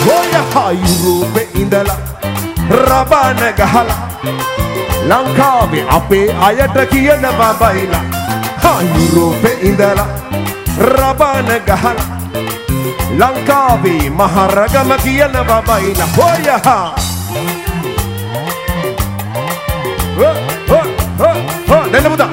ඔය යුරෝපේ ඉඳලා රබන ගහලා ලංකාවේ අපේ අයට කියනවා බයිලා. යුරෝපේ ඉඳලා රබන ගහලා ලංකාවේ මහරගම කියනවා බයිලා. දෙන්න පුතා.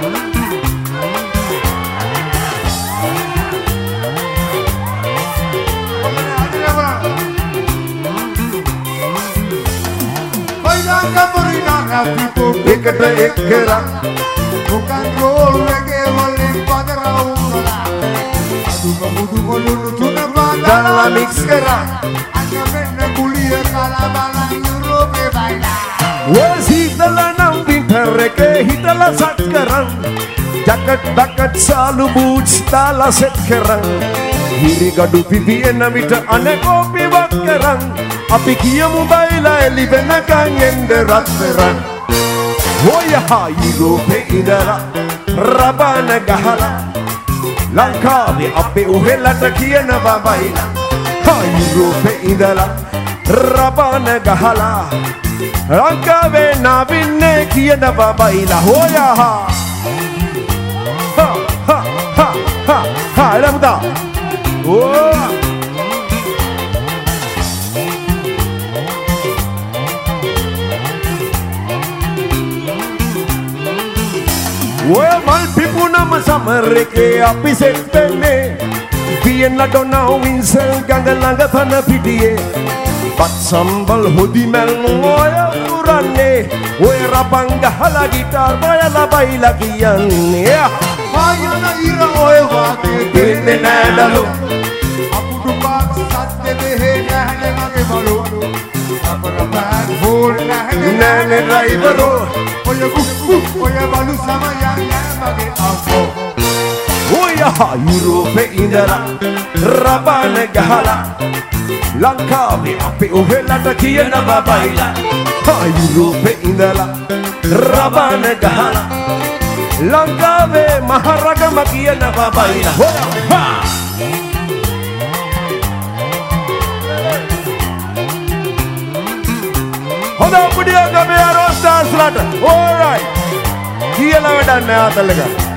එකට එක් කරා දුකන් රෝල් එකේ වලින් පදරා උනලා අදුක මුදු කොළුණු තුන පාදලා මික්ස් කරා අන්න මෙන්න කුලිය කරා බලන් යුරෝපේ බයිලා. ඔය සීතල නම් වින්ටර් එකේ හිටලා සට් කරන් ජැකට් සාලු බූට්ස් දාලා සෙට් කරන් හිරිගඩු පිපියෙන විට අනේ කෝපි වක් කරන් අපි කියමු බයිලා එලි වෙනකන් එන්න රත්තරන්. ඔය යුරෝපේ ඉඳලා රබන ගහලා ලංකාවේ අපේ උහෙලට කියනවා බයිලා. යුරෝපේ ඉඳලා රබන ගහලා ලංකාවේ නාවින්නේ කියනවා බයිලා. එළ පුතා. ඔය මල් පිපුණම සමර් එකේ අපි සෙට් වෙන්නේ පියන්න ඩොනා වින්සල් ගඟ ළඟ තන පිටියේ බත් සම්බල් හොදි මැල් ඔය පුරන්නේ ඔය රබන් ගහලා ගිටාර් බයලා බයිලා කියන්නේ ආයන ඉර ඔය වාගේ දෙන්නේ නෑඩලු අපුඩු පාක් සද්ද දෙහේ නැහැ මගේ බලු අපර බෑග් ෆෝල් නැහැ නෑ ඩ්‍රයිවරෝ ඔය ඔය බලු සමයන් මගේ අම්මෝ. ඔය යුරෝපේ ඉඳලා රබන ගහලා ලංකාවේ අපේ උහෙලට කියනවා බයිලා. යුරෝපේ ඉඳලා රබන ගහලා ලංකාවේ මහරගම කියනවා බයිලා. හොඳ පුඩිය ගමේ අරෝස්ටාර්ස්ලට ඕරයිට් කියලා වැඩක් නෑ ආතල්ලක.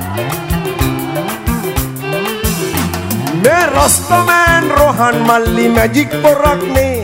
මේ රස්තමෑන් රොහන් මල්ලි මැජික් පොරක් නේ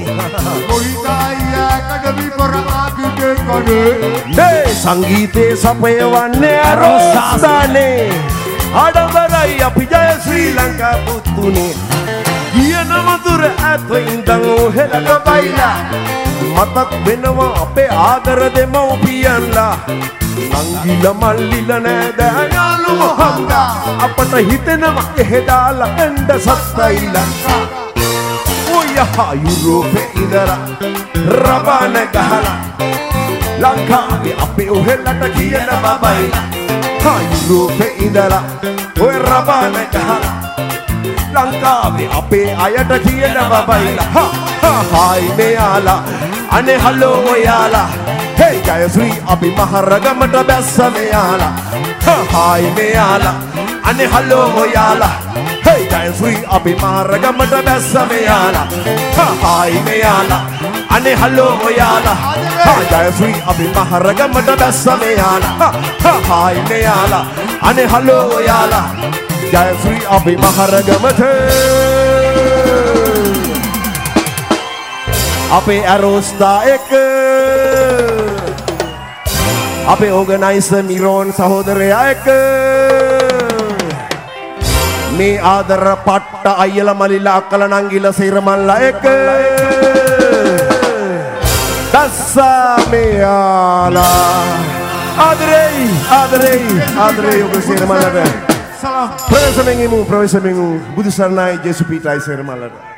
මේ සංගීතේ සපයවන්නේ අරෝස්ථානේ ආඩම්බරයි අපි ජය ශ්‍රී ලංකා පුතුනේ කියන මధుර ඇත්ව ඉඳන් ඔහෙලට බයිලා මතක් වෙනවා අපේ ආදර දෙමව්පියන්ලා නංගිල මල්ලිල නෑද යාළුවෝ හන්දා අපට හිතෙනවා එහෙ දාලා එන්න සත්තයි ලංකා. ඔය යුරෝපේ ඉඳලා රබන ගහලා ලංකාවේ අපේ ඔහෙලට කියනවා බයිලා. යුරෝපේ ඉඳලා ඔය රබන ගහලා ලංකාවේ අපේ අයට කියනවා බයිලා. හායි මෙයාලා අනේ හලෝ ඔයාලා hey ජයශ්‍රී අපි මහරගමට බැස්ස මෙයාලා. හායි මෙයාලා අනේ හලෝ ඔයාලා hey ජයශ්‍රී අපි මහරගමට බැස්ස මෙයාලා. හායි මෙයාලා අනේ හලෝ ඔයාලා ජයශ්‍රී අපි මහරගමට බැස්ස මෙයාලා. හායි මෙයාලා අනේ හලෝ ඔයාලා ජයශ්‍රී අපි මහරගමට අපේ ඇරෝස්ටා එක අපේ ඕගනයිසර් මිරෝන් සහෝදරයා එක මේ ආදර පට්ට අයියලා මලිලා අක්කලා නංගිලා සිරමල්ලා එක දස්සා මෙයාලා ආදරේ ඔබ සිරමල්ලාට ප්‍රවේශමෙන් බුදු සරණයි ජේසු පීටයි සිරමල්ලාට